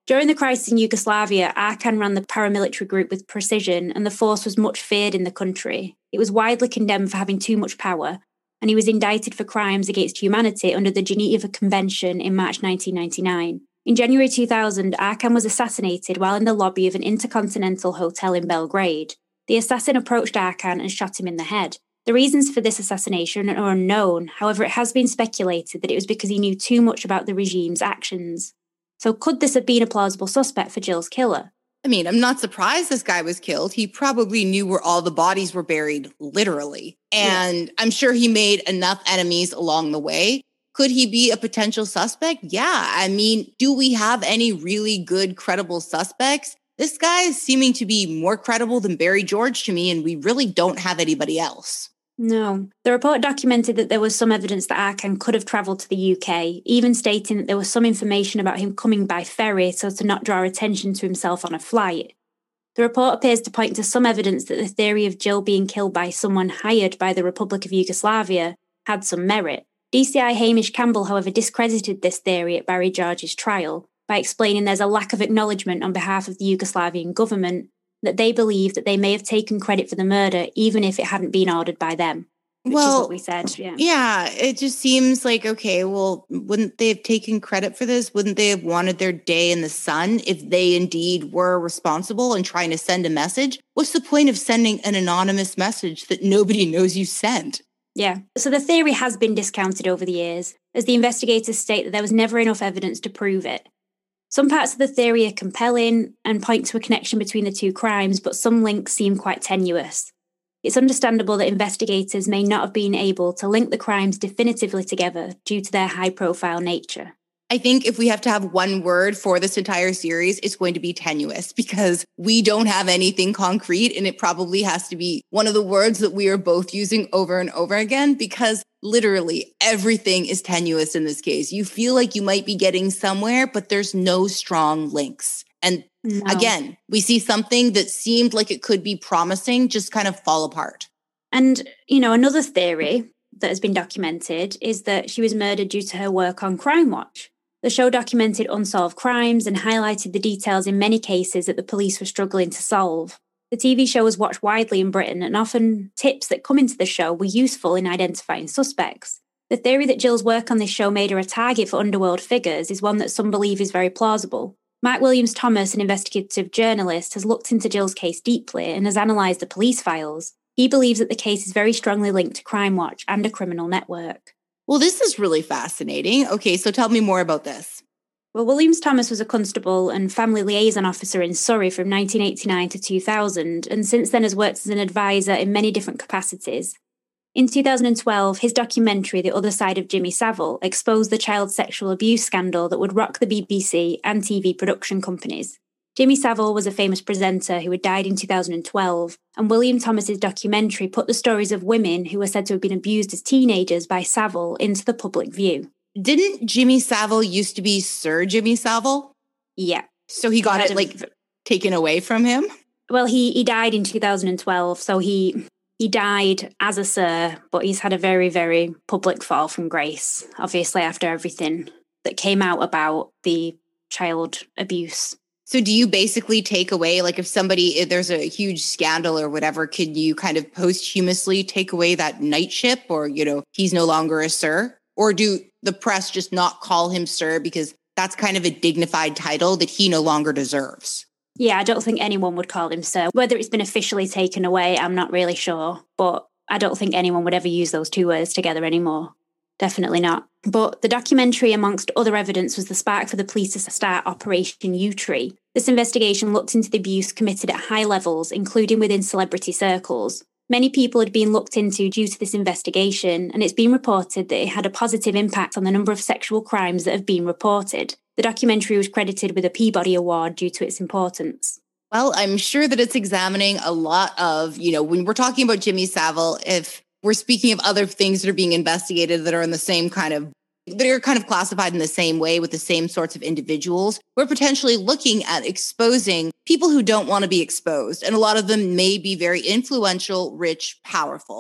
C: During the crisis in Yugoslavia, Arkan ran the paramilitary group with precision, and the force was much feared in the country. It was widely condemned for having too much power, and he was indicted for crimes against humanity under the Geneva Convention in March 1999. In January 2000, Arkan was assassinated while in the lobby of an intercontinental hotel in Belgrade. The assassin approached Arkan and shot him in the head. The reasons for this assassination are unknown, however, it has been speculated that it was because he knew too much about the regime's actions. So could this have been a plausible suspect for Jill's killer?
B: I mean, I'm not surprised this guy was killed. He probably knew where all the bodies were buried, literally. And I'm sure he made enough enemies along the way. Could he be a potential suspect? Yeah. I mean, do we have any really good, credible suspects? This guy is seeming to be more credible than Barry George to me, and we really don't have anybody else.
C: No. The report documented that there was some evidence that Arkan could have travelled to the UK, even stating that there was some information about him coming by ferry so to not draw attention to himself on a flight. The report appears to point to some evidence that the theory of Jill being killed by someone hired by the Republic of Yugoslavia had some merit. DCI Hamish Campbell, however, discredited this theory at Barry George's trial by explaining there's a lack of acknowledgement on behalf of the Yugoslavian government that they believe that they may have taken credit for the murder even if it hadn't been ordered by them, which is what we said.
B: Yeah, it just seems like, okay, well, wouldn't they have taken credit for this? Wouldn't they have wanted their day in the sun if they indeed were responsible and trying to send a message? What's the point of sending an anonymous message that nobody knows you sent?
C: Yeah, so the theory has been discounted over the years, as the investigators state that there was never enough evidence to prove it. Some parts of the theory are compelling and point to a connection between the two crimes, but some links seem quite tenuous. It's understandable that investigators may not have been able to link the crimes definitively together due to their high-profile nature.
B: I think if we have to have one word for this entire series, it's going to be tenuous, because we don't have anything concrete, and it probably has to be one of the words that we are both using over and over again, because literally everything is tenuous in this case. You feel like you might be getting somewhere, but there's no strong links. And again, we see something that seemed like it could be promising just kind of fall apart.
C: And, another theory that has been documented is that she was murdered due to her work on Crime Watch. The show documented unsolved crimes and highlighted the details in many cases that the police were struggling to solve. The TV show was watched widely in Britain, and often tips that come into the show were useful in identifying suspects. The theory that Jill's work on this show made her a target for underworld figures is one that some believe is very plausible. Mark Williams-Thomas, an investigative journalist, has looked into Jill's case deeply and has analysed the police files. He believes that the case is very strongly linked to Crime Watch and a criminal network.
B: Well, this is really fascinating. Okay, so tell me more about this.
C: Well, Williams-Thomas was a constable and family liaison officer in Surrey from 1989 to 2000, and since then has worked as an advisor in many different capacities. In 2012, his documentary, The Other Side of Jimmy Savile, exposed the child sexual abuse scandal that would rock the BBC and TV production companies. Jimmy Savile was a famous presenter who had died in 2012, and William Thomas's documentary put the stories of women who were said to have been abused as teenagers by Savile into the public view.
B: Didn't Jimmy Savile used to be Sir Jimmy Savile?
C: Yeah.
B: So he got it taken away from him?
C: Well, he died in 2012, so he died as a Sir, but he's had a very, very public fall from grace, obviously after everything that came out about the child abuse.
B: So do you basically take away, if there's a huge scandal or whatever, could you kind of posthumously take away that knightship, or, he's no longer a Sir? Or do the press just not call him Sir because that's kind of a dignified title that he no longer deserves?
C: Yeah, I don't think anyone would call him Sir. Whether it's been officially taken away, I'm not really sure. But I don't think anyone would ever use those two words together anymore. Definitely not. But the documentary, amongst other evidence, was the spark for the police to start Operation U-Tree. This investigation looked into the abuse committed at high levels, including within celebrity circles. Many people had been looked into due to this investigation, and it's been reported that it had a positive impact on the number of sexual crimes that have been reported. The documentary was credited with a Peabody Award due to its importance.
B: Well, I'm sure that it's examining a lot of, when we're talking about Jimmy Savile, if we're speaking of other things that are being investigated that are in the same that are kind of classified in the same way with the same sorts of individuals, we're potentially looking at exposing people who don't want to be exposed. And a lot of them may be very influential, rich, powerful.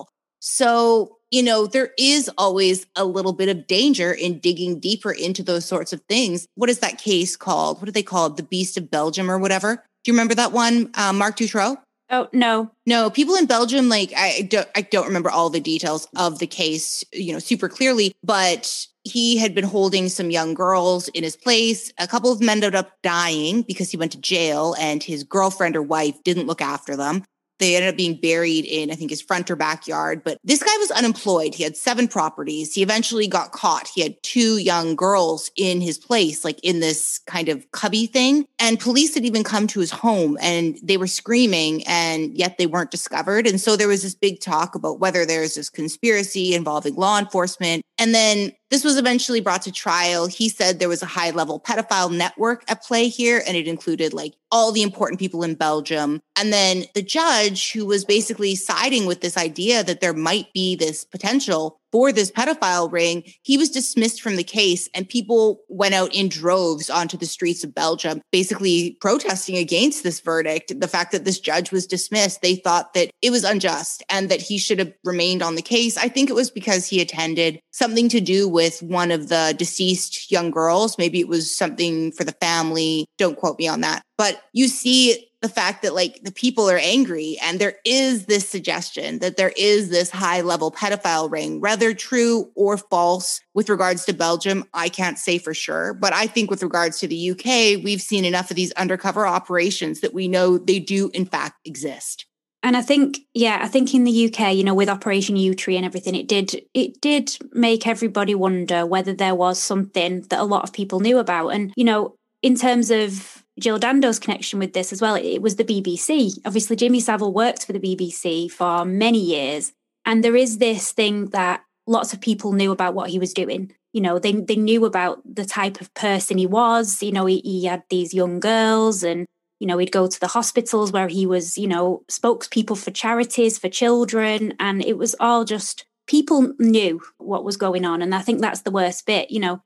B: So, there is always a little bit of danger in digging deeper into those sorts of things. What is that case called? What do they call it? The Beast of Belgium or whatever? Do you remember that one, Marc Dutroux?
C: Oh, no.
B: No, people in Belgium, I don't remember all the details of the case, super clearly, but he had been holding some young girls in his place. A couple of them ended up dying because he went to jail and his girlfriend or wife didn't look after them. They ended up being buried in, I think, his front or backyard. But this guy was unemployed. He had 7 properties. He eventually got caught. He had 2 young girls in his place, like in this kind of cubby thing. And police had even come to his home and they were screaming and yet they weren't discovered. And so there was this big talk about whether there's this conspiracy involving law enforcement. And then this was eventually brought to trial. He said there was a high-level pedophile network at play here, and it included all the important people in Belgium. And then the judge, who was basically siding with this idea that there might be this potential for this pedophile ring, he was dismissed from the case, and people went out in droves onto the streets of Belgium, basically protesting against this verdict. The fact that this judge was dismissed, they thought that it was unjust and that he should have remained on the case. I think it was because he attended something to do with one of the deceased young girls. Maybe it was something for the family. Don't quote me on that. But you see the fact that the people are angry and there is this suggestion that there is this high level pedophile ring, whether true or false with regards to Belgium, I can't say for sure. But I think with regards to the UK, we've seen enough of these undercover operations that we know they do in fact exist.
C: And I think in the UK, with Operation Yewtree and everything, it did make everybody wonder whether there was something that a lot of people knew about. And, in terms of Jill Dando's connection with this as well, it was the BBC. Obviously, Jimmy Savile worked for the BBC for many years. And there is this thing that lots of people knew about what he was doing. They knew about the type of person he was. He had these young girls and, he'd go to the hospitals where he was, spokespeople for charities, for children. And it was all just, people knew what was going on. And I think that's the worst bit.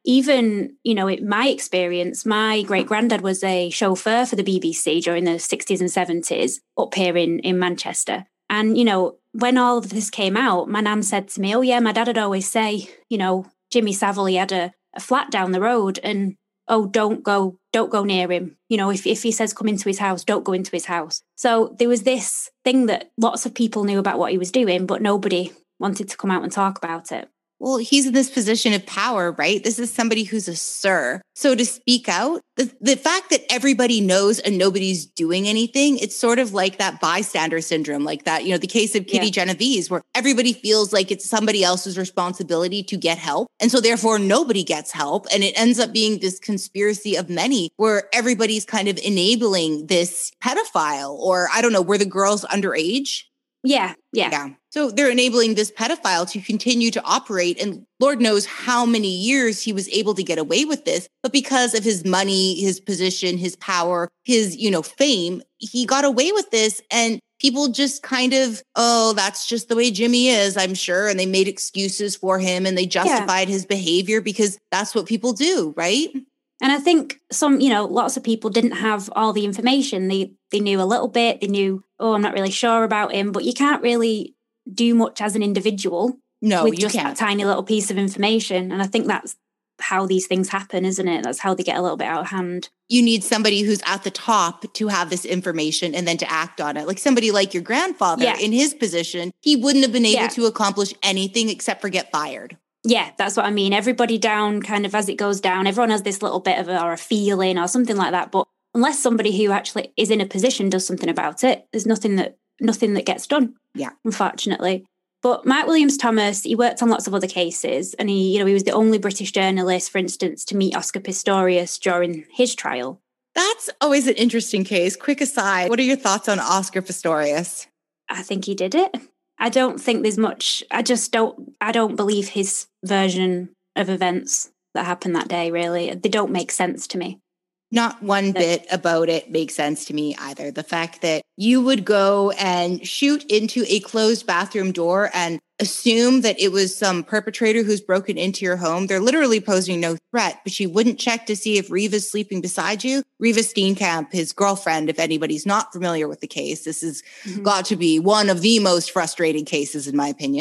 C: Even, in my experience, my great granddad was a chauffeur for the BBC during the 60s and 70s up here in Manchester. And, when all of this came out, my nan said to me, oh yeah, my dad would always say, Jimmy Savile, he had a flat down the road and, oh, don't go near him. If he says come into his house, don't go into his house. So there was this thing that lots of people knew about what he was doing, but nobody wanted to come out and talk about it.
B: Well, he's in this position of power, right? This is somebody who's a sir. So to speak out, the fact that everybody knows and nobody's doing anything, it's sort of like that bystander syndrome, like that, the case of Kitty Genovese, where everybody feels like it's somebody else's responsibility to get help. And so therefore nobody gets help. And it ends up being this conspiracy of many where everybody's kind of enabling this pedophile, or I don't know, were the girls underage?
C: Yeah.
B: So they're enabling this pedophile to continue to operate. And Lord knows how many years he was able to get away with this. But because of his money, his position, his power, his, fame, he got away with this. And people just kind of, oh, that's just the way Jimmy is, I'm sure. And they made excuses for him and they justified his behavior because that's what people do, right?
C: And I think lots of people didn't have all the information. They knew a little bit. They knew, oh, I'm not really sure about him. But you can't really do much as an individual with just that tiny little piece of information. And I think that's how these things happen, isn't it? That's how they get a little bit out of hand.
B: You need somebody who's at the top to have this information and then to act on it. Like somebody like your grandfather in his position, he wouldn't have been able to accomplish anything except for get fired.
C: Yeah, that's what I mean. Everybody down, kind of as it goes down, everyone has this little bit of a feeling or something like that. But unless somebody who actually is in a position does something about it, there's nothing that gets done.
B: Yeah,
C: unfortunately. But Mark Williams-Thomas, he worked on lots of other cases, and he was the only British journalist, for instance, to meet Oscar Pistorius during his trial.
B: That's always an interesting case. Quick aside, what are your thoughts on Oscar Pistorius?
C: I think he did it. I don't think there's much. I don't believe his version of events that happened that day, really. They don't make sense to me.
B: Not one bit about it makes sense to me either. The fact that you would go and shoot into a closed bathroom door and assume that it was some perpetrator who's broken into your home. They're literally posing no threat, but you wouldn't check to see if Reva's sleeping beside you. Reva Steenkamp, his girlfriend, if anybody's not familiar with the case, this has got to be one of the most frustrating cases, in my opinion.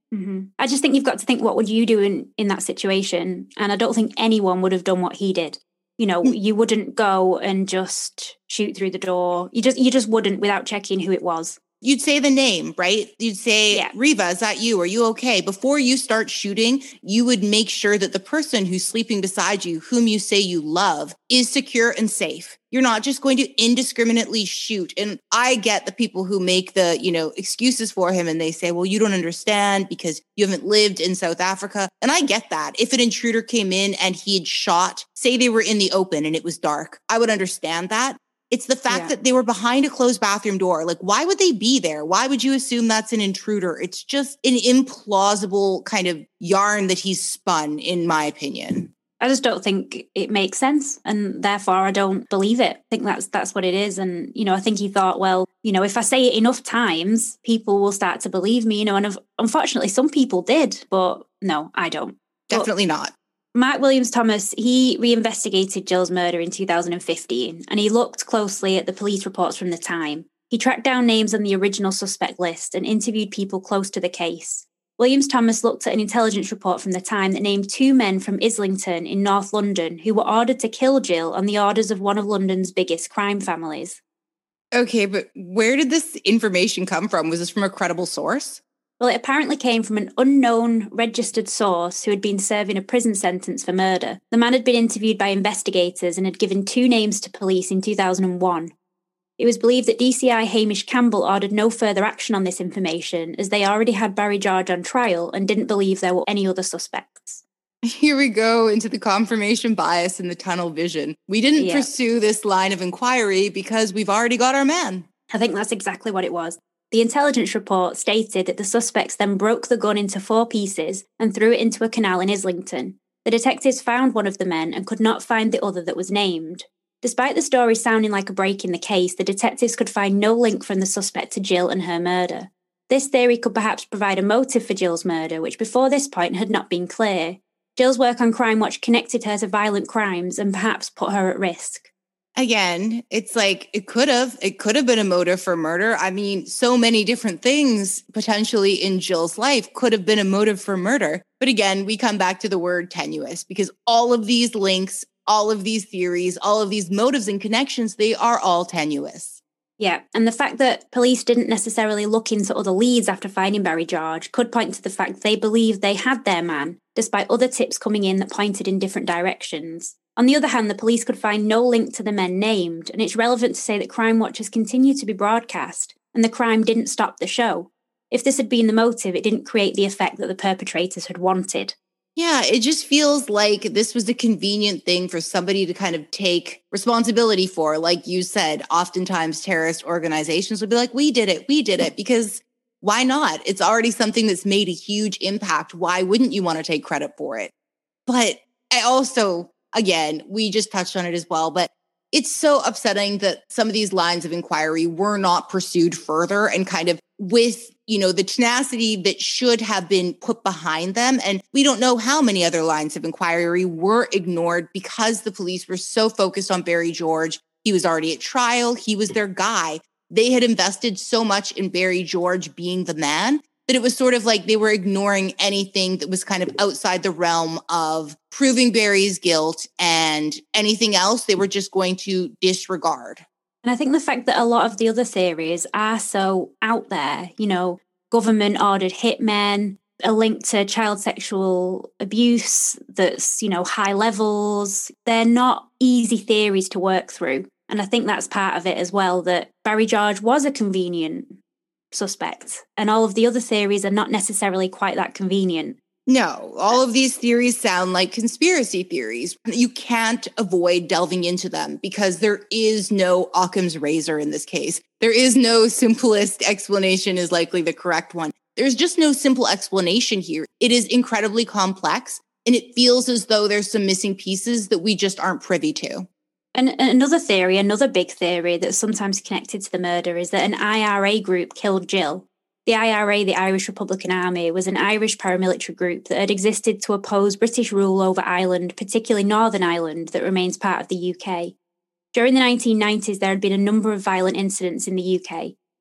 C: Mm-hmm. I just think you've got to think, what would you do in that situation? And I don't think anyone would have done what he did. You know, you wouldn't go and just shoot through the door. You just wouldn't without checking who it was.
B: You'd say the name, right? You'd say, yeah. Reva, is that you? Are you okay? Before you start shooting, you would make sure that the person who's sleeping beside you, whom you say you love, is secure and safe. You're not just going to indiscriminately shoot. And I get the people who make the, excuses for him and they say, well, you don't understand because you haven't lived in South Africa. And I get that. If an intruder came in and he had shot, say they were in the open and it was dark, I would understand that. It's the fact that they were behind a closed bathroom door. Like, why would they be there? Why would you assume that's an intruder? It's just an implausible kind of yarn that he's spun, in my opinion.
C: I just don't think it makes sense. And therefore, I don't believe it. I think that's what it is. And, I think he thought, well, if I say it enough times, people will start to believe me, and unfortunately, some people did. But no, I don't.
B: Definitely not.
C: Mark Williams-Thomas, he reinvestigated Jill's murder in 2015, and he looked closely at the police reports from the time. He tracked down names on the original suspect list and interviewed people close to the case. Williams-Thomas looked at an intelligence report from the time that named 2 men from Islington in North London who were ordered to kill Jill on the orders of one of London's biggest crime families.
B: Okay, but where did this information come from? Was this from a credible source?
C: Well, it apparently came from an unknown registered source who had been serving a prison sentence for murder. The man had been interviewed by investigators and had given 2 names to police in 2001. It was believed that DCI Hamish Campbell ordered no further action on this information as they already had Barry George on trial and didn't believe there were any other suspects.
B: Here we go into the confirmation bias and the tunnel vision. We didn't pursue this line of inquiry because we've already got our man.
C: I think that's exactly what it was. The intelligence report stated that the suspects then broke the gun into 4 pieces and threw it into a canal in Islington. The detectives found one of the men and could not find the other that was named. Despite the story sounding like a break in the case, the detectives could find no link from the suspect to Jill and her murder. This theory could perhaps provide a motive for Jill's murder, which before this point had not been clear. Jill's work on Crime Watch connected her to violent crimes and perhaps put her at risk.
B: Again, it's like it could have been a motive for murder. I mean, so many different things potentially in Jill's life could have been a motive for murder. But again, we come back to the word tenuous because all of these links, all of these theories, all of these motives and connections, they are all tenuous.
C: Yeah, and the fact that police didn't necessarily look into other leads after finding Barry George could point to the fact they believed they had their man, despite other tips coming in that pointed in different directions. On the other hand, the police could find no link to the men named, and it's relevant to say that Crime Watch has continued to be broadcast, and the crime didn't stop the show. If this had been the motive, it didn't create the effect that the perpetrators had wanted.
B: Yeah, it just feels like this was a convenient thing for somebody to kind of take responsibility for. Like you said, oftentimes terrorist organizations would be like, we did it, because why not? It's already something that's made a huge impact. Why wouldn't you want to take credit for it? But I also... Again, we just touched on it as well, but it's so upsetting that some of these lines of inquiry were not pursued further and kind of with, the tenacity that should have been put behind them. And we don't know how many other lines of inquiry were ignored because the police were so focused on Barry George. He was already at trial. He was their guy. They had invested so much in Barry George being the man that it was sort of like they were ignoring anything that was kind of outside the realm of proving Barry's guilt, and anything else they were just going to disregard.
C: And I think the fact that a lot of the other theories are so out there, government ordered hitmen, a link to child sexual abuse that's, high levels, they're not easy theories to work through. And I think that's part of it as well, that Barry George was a convenient suspect, and all of the other theories are not necessarily quite that convenient.
B: No, all of these theories sound like conspiracy theories. You can't avoid delving into them because there is no Occam's razor in this case. There is no simplest explanation is likely the correct one. There's just no simple explanation here. It is incredibly complex, and it feels as though there's some missing pieces that we just aren't privy to.
C: And another big theory that's sometimes connected to the murder is that an IRA group killed Jill. The IRA, the Irish Republican Army, was an Irish paramilitary group that had existed to oppose British rule over Ireland, particularly Northern Ireland, that remains part of the UK. During the 1990s, there had been a number of violent incidents in the UK. In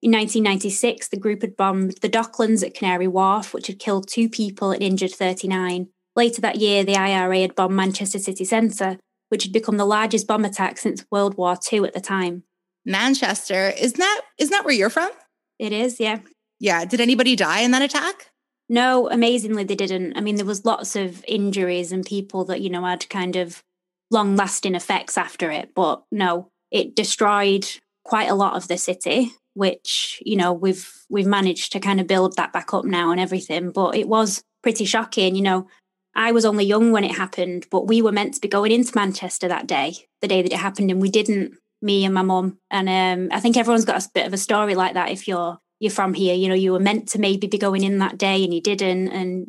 C: In 1996, the group had bombed the Docklands at Canary Wharf, which had killed 2 people and injured 39. Later that year, the IRA had bombed Manchester city centre, which had become the largest bomb attack since World War II at the time.
B: Manchester, isn't that where you're from?
C: It is, yeah.
B: Yeah. Did anybody die in that attack?
C: No, amazingly, they didn't. I mean, there was lots of injuries and people that, had kind of long-lasting effects after it. But no, it destroyed quite a lot of the city, which, we've managed to kind of build that back up now and everything. But it was pretty shocking. I was only young when it happened, but we were meant to be going into Manchester that day, the day that it happened, and we didn't, me and my mum. And I think everyone's got a bit of a story like that if you're from here. You were meant to maybe be going in that day and you didn't. And,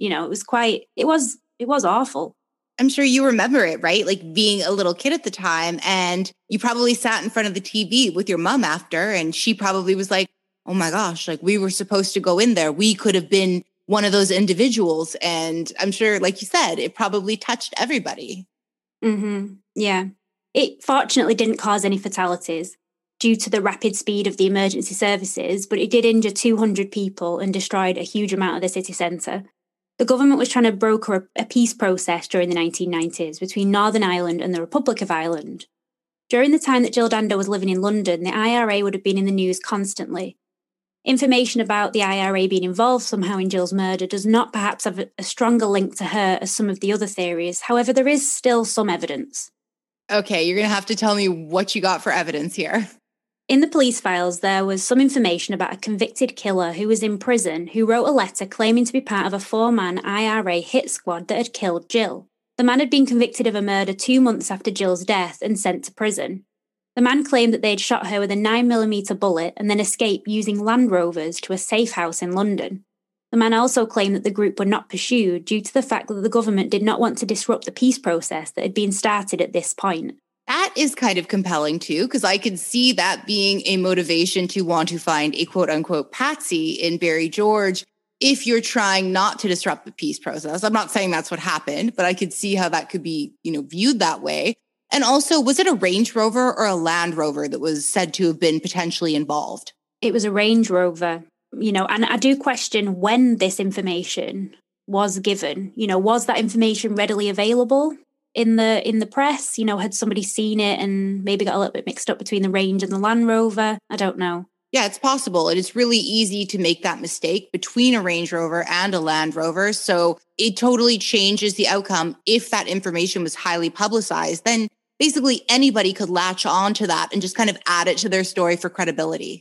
C: it was awful.
B: I'm sure you remember it, right? Like being a little kid at the time, and you probably sat in front of the TV with your mom after, and she probably was like, oh my gosh, like we were supposed to go in there. We could have been one of those individuals. And I'm sure, like you said, it probably touched everybody.
C: Mm-hmm. Yeah. It fortunately didn't cause any fatalities due to the rapid speed of the emergency services, but it did injure 200 people and destroyed a huge amount of the city centre. The government was trying to broker a peace process during the 1990s between Northern Ireland and the Republic of Ireland. During the time that Jill Dando was living in London, the IRA would have been in the news constantly. Information about the IRA being involved somehow in Jill's murder does not perhaps have a stronger link to her as some of the other theories. However, there is still some evidence.
B: Okay, you're going to have to tell me what you got for evidence here.
C: In the police files, there was some information about a convicted killer who was in prison who wrote a letter claiming to be part of a 4-man IRA hit squad that had killed Jill. The man had been convicted of a murder 2 months after Jill's death and sent to prison. The man claimed that they had shot her with a 9mm bullet and then escaped using Land Rovers to a safe house in London. The man also claimed that the group were not pursued due to the fact that the government did not want to disrupt the peace process that had been started at this point.
B: That is kind of compelling too, because I could see that being a motivation to want to find a quote unquote patsy in Barry George if you're trying not to disrupt the peace process. I'm not saying that's what happened, but I could see how that could be, viewed that way. And also, was it a Range Rover or a Land Rover that was said to have been potentially involved?
C: It was a Range Rover, and I do question when this information was given. Was that information readily available in the press? Had somebody seen it and maybe got a little bit mixed up between the Range and the Land Rover? I don't know.
B: Yeah, it's possible. And it's really easy to make that mistake between a Range Rover and a Land Rover. So it totally changes the outcome. If that information was highly publicized, then basically anybody could latch on to that and just kind of add it to their story for credibility.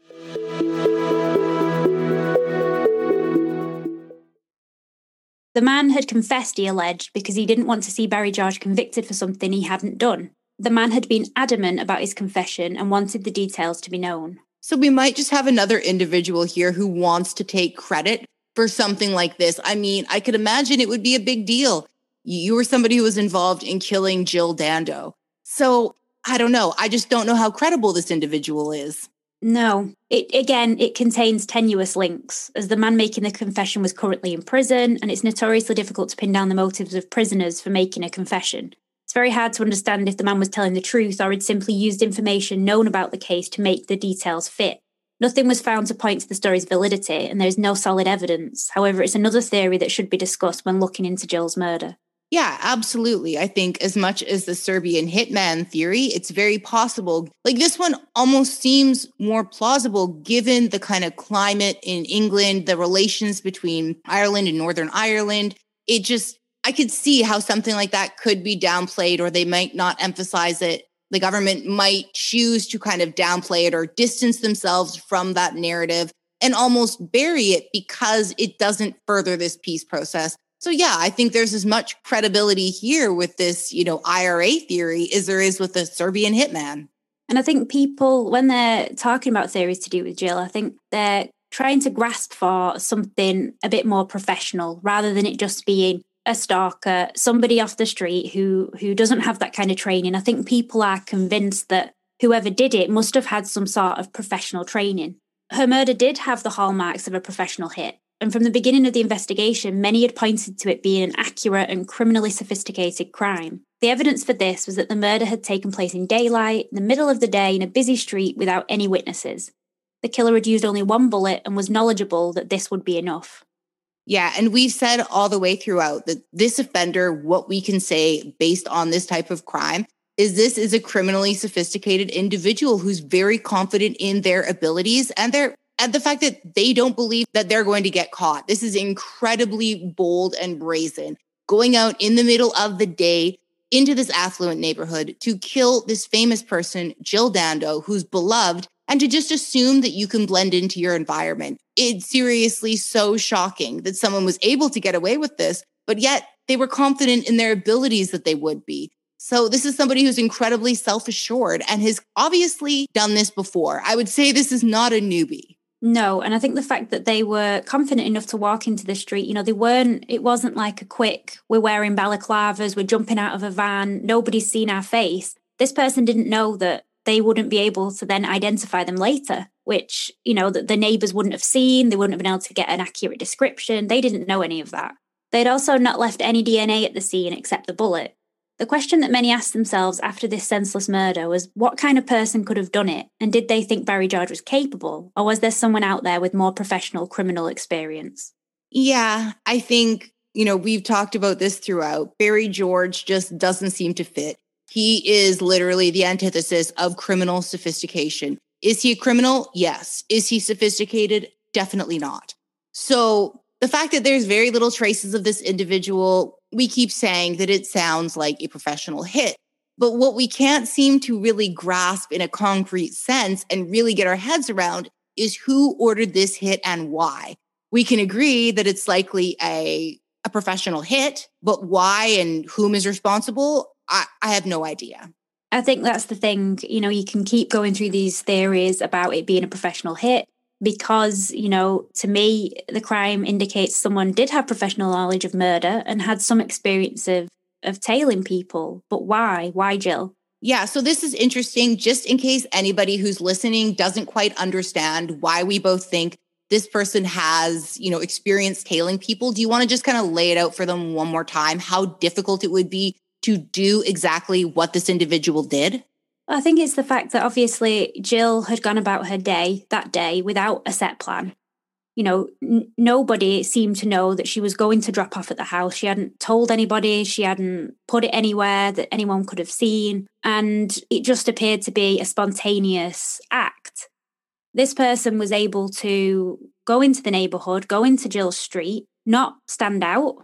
C: The man had confessed, he alleged, because he didn't want to see Barry George convicted for something he hadn't done. The man had been adamant about his confession and wanted the details to be known.
B: So we might just have another individual here who wants to take credit for something like this. I mean, I could imagine it would be a big deal. You were somebody who was involved in killing Jill Dando. So I don't know. I just don't know how credible this individual is.
C: No, it contains tenuous links, as the man making the confession was currently in prison, and it's notoriously difficult to pin down the motives of prisoners for making a confession. It's very hard to understand if the man was telling the truth or had simply used information known about the case to make the details fit. Nothing was found to point to the story's validity, and there is no solid evidence. However, it's another theory that should be discussed when looking into Jill's murder.
B: Yeah, absolutely. I think as much as the Serbian hitman theory, it's very possible. Like this one almost seems more plausible given the kind of climate in England, the relations between Ireland and Northern Ireland. I could see how something like that could be downplayed, or they might not emphasize it. The government might choose to kind of downplay it or distance themselves from that narrative and almost bury it because it doesn't further this peace process. So yeah, I think there's as much credibility here with this, IRA theory as there is with the Serbian hitman.
C: And I think people, when they're talking about theories to do with Jill, I think they're trying to grasp for something a bit more professional rather than it just being a stalker, somebody off the street who doesn't have that kind of training. I think people are convinced that whoever did it must have had some sort of professional training. Her murder did have the hallmarks of a professional hit. And from the beginning of the investigation, many had pointed to it being an accurate and criminally sophisticated crime. The evidence for this was that the murder had taken place in daylight, in the middle of the day, in a busy street without any witnesses. The killer had used only one bullet and was knowledgeable that this would be enough.
B: Yeah, and we've said all the way throughout that this offender, what we can say based on this type of crime, is this is a criminally sophisticated individual who's very confident in their abilities and the fact that they don't believe that they're going to get caught. This is incredibly bold and brazen, going out in the middle of the day into this affluent neighborhood to kill this famous person, Jill Dando, who's beloved, and to just assume that you can blend into your environment. It's seriously so shocking that someone was able to get away with this, but yet they were confident in their abilities that they would be. So this is somebody who's incredibly self-assured and has obviously done this before. I would say this is not a newbie.
C: No, and I think the fact that they were confident enough to walk into the street, it wasn't like a quick, we're wearing balaclavas, we're jumping out of a van, nobody's seen our face. This person didn't know that they wouldn't be able to then identify them later, which, the neighbours wouldn't have seen, they wouldn't have been able to get an accurate description. They didn't know any of that. They'd also not left any DNA at the scene except the bullet. The question that many asked themselves after this senseless murder was what kind of person could have done it? And did they think Barry George was capable? Or was there someone out there with more professional criminal experience?
B: Yeah, I think, we've talked about this throughout. Barry George just doesn't seem to fit. He is literally the antithesis of criminal sophistication. Is he a criminal? Yes. Is he sophisticated? Definitely not. So the fact that there's very little traces of this individual, we keep saying that it sounds like a professional hit. But what we can't seem to really grasp in a concrete sense and really get our heads around is who ordered this hit and why. We can agree that it's likely a professional hit, but why and whom is responsible, I have no idea.
C: I think that's the thing. You can keep going through these theories about it being a professional hit because, to me, the crime indicates someone did have professional knowledge of murder and had some experience of tailing people. But why? Why Jill?
B: Yeah, so this is interesting, just in case anybody who's listening doesn't quite understand why we both think this person has, experience tailing people. Do you want to just kind of lay it out for them one more time, how difficult it would be to do exactly what this individual did?
C: I think it's the fact that obviously Jill had gone about her day that day without a set plan. Nobody seemed to know that she was going to drop off at the house. She hadn't told anybody. She hadn't put it anywhere that anyone could have seen. And it just appeared to be a spontaneous act. This person was able to go into the neighbourhood, go into Jill's street, not stand out.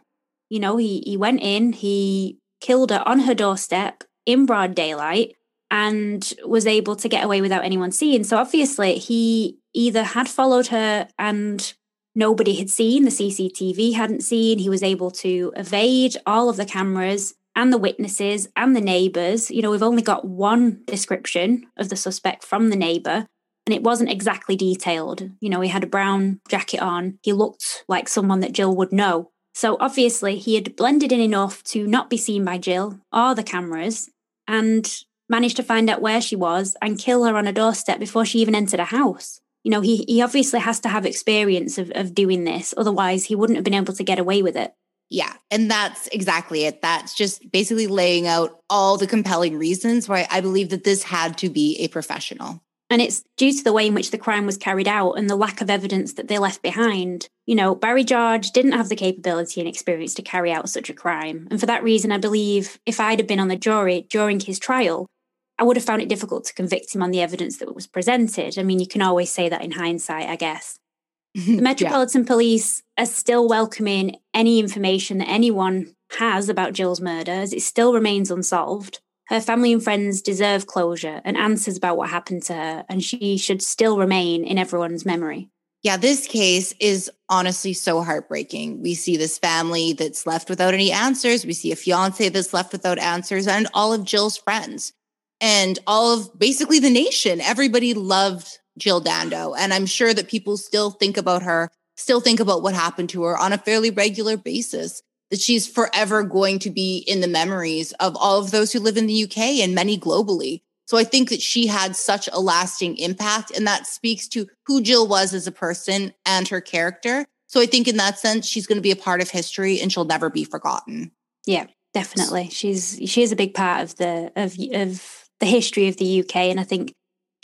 C: He went in, he killed her on her doorstep in broad daylight and was able to get away without anyone seeing. So obviously he either had followed her and nobody had seen, the CCTV hadn't seen, he was able to evade all of the cameras and the witnesses and the neighbours. We've only got one description of the suspect from the neighbour and it wasn't exactly detailed. He had a brown jacket on. He looked like someone that Jill would know. So obviously he had blended in enough to not be seen by Jill or the cameras and managed to find out where she was and kill her on a doorstep before she even entered a house. He obviously has to have experience of doing this. Otherwise, he wouldn't have been able to get away with it.
B: Yeah, and that's exactly it. That's just basically laying out all the compelling reasons why I believe that this had to be a professional.
C: And it's due to the way in which the crime was carried out and the lack of evidence that they left behind. Barry George didn't have the capability and experience to carry out such a crime. And for that reason, I believe if I'd have been on the jury during his trial, I would have found it difficult to convict him on the evidence that was presented. I mean, you can always say that in hindsight, I guess. The Metropolitan Police are still welcoming any information that anyone has about Jill's murder, as it still remains unsolved. Her family and friends deserve closure and answers about what happened to her, and she should still remain in everyone's memory.
B: Yeah, this case is honestly so heartbreaking. We see this family that's left without any answers. We see a fiance that's left without answers and all of Jill's friends and all of basically the nation. Everybody loved Jill Dando. And I'm sure that people still think about her, still think about what happened to her on a fairly regular basis, that she's forever going to be in the memories of all of those who live in the UK and many globally. So I think that she had such a lasting impact, and that speaks to who Jill was as a person and her character. So I think in that sense, she's going to be a part of history and she'll never be forgotten.
C: Yeah, definitely. She is a big part of the history of the UK, and I think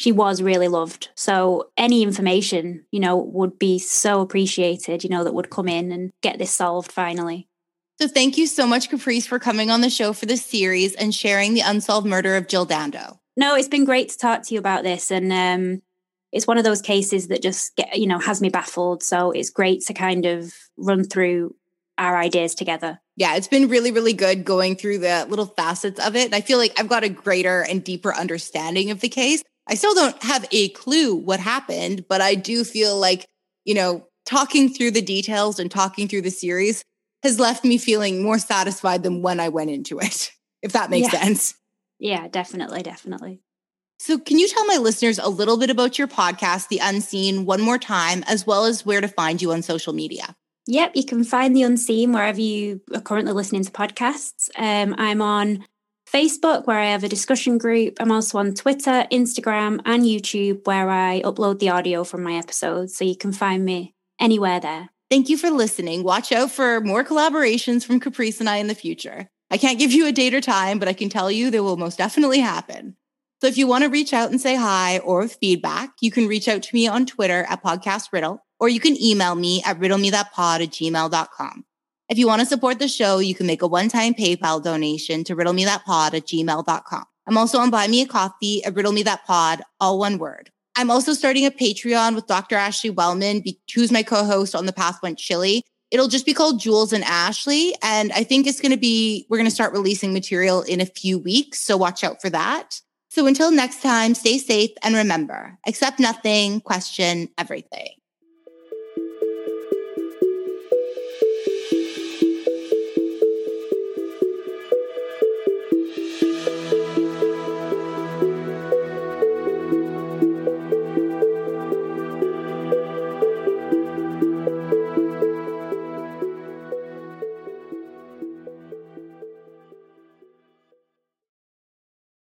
C: she was really loved. So any information, would be so appreciated, that would come in and get this solved finally.
B: So thank you so much, Caprice, for coming on the show for this series and sharing the unsolved murder of Jill Dando.
C: No, it's been great to talk to you about this. And it's one of those cases that just has me baffled. So it's great to kind of run through our ideas together.
B: Yeah, it's been really, really good going through the little facets of it. And I feel like I've got a greater and deeper understanding of the case. I still don't have a clue what happened, but I do feel like, talking through the details and talking through the series has left me feeling more satisfied than when I went into it, if that makes sense.
C: Yeah, definitely.
B: So can you tell my listeners a little bit about your podcast, The Unseen, one more time, as well as where to find you on social media?
C: Yep, you can find The Unseen wherever you are currently listening to podcasts. I'm on Facebook, where I have a discussion group. I'm also on Twitter, Instagram, and YouTube, where I upload the audio from my episodes. So you can find me anywhere there.
B: Thank you for listening. Watch out for more collaborations from Caprice and I in the future. I can't give you a date or time, but I can tell you they will most definitely happen. So if you want to reach out and say hi or with feedback, you can reach out to me on Twitter at Podcast Riddle, or you can email me at riddlemethatpod@gmail.com. If you want to support the show, you can make a one-time PayPal donation to riddlemethatpod@gmail.com. I'm also on Buy Me a Coffee at riddlemethatpod, all one word. I'm also starting a Patreon with Dr. Ashley Wellman, who's my co-host on The Path Went Chilly. It'll just be called Jules and Ashley. And I think we're going to start releasing material in a few weeks. So watch out for that. So until next time, stay safe and remember, accept nothing, question everything.